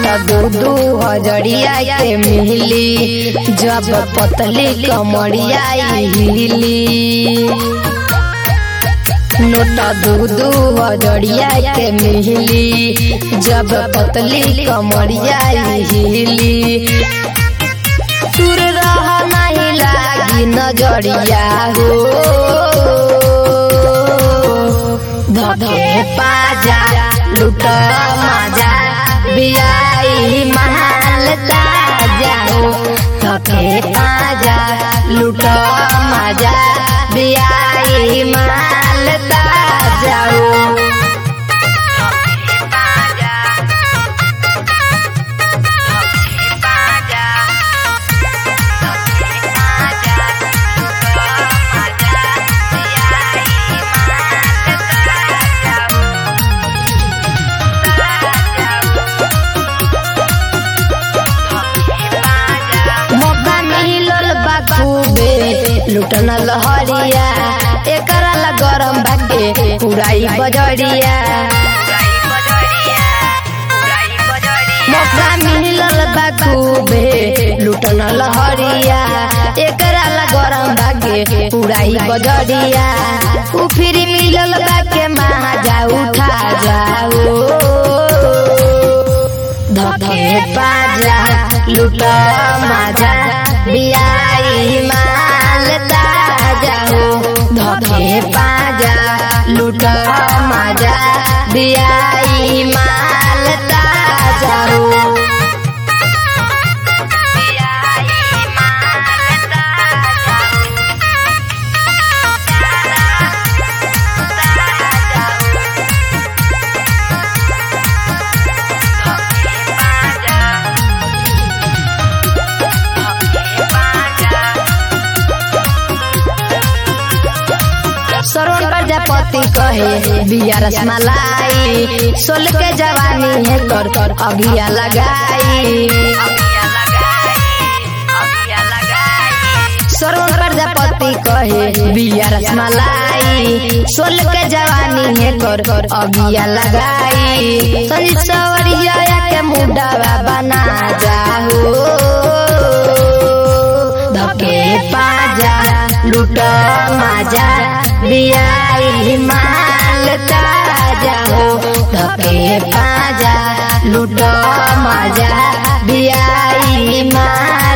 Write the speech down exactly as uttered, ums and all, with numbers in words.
NOTA दो दो हजरिया के मिली जब पतली कमरिया हिली। नोटा दो दो हजरिया के मिली जब पतली कमरिया हिली। सुर रह नहीं लागी नजरिया हो धके पाजा लुट मजा बियाई महल ताजा हो धके पाजा लुट मजा बियाई महल ताजा हो। लुटन लहरिया एकरा ला गरम भागे उड़ाई बजरिया। मौका मिलल बाखूबे लुटन लहरिया एकरा ला गरम भागे उड़ाई बजरिया। उ फिर मिलल बाके महाजा उठा जाओ धके पाजा लुट मजा बियाई माल ताजा हो धके पाजा लुट मजा बियाई माल ताजा हो। श्रवण प्रजापति कहे बिया रसमलाई सोल के जवानी है कर कर अगिया लगाई। श्रवण प्रजापति कहे बिया रसमलाई सोल के जवानी है कर कर अगिया लगाई। संजीत सवरिया के मुडावा बना जाओ धके पाजा लुट मजा बियाई माल ताजा हो धके पाजा लुट मजा बियाई माल।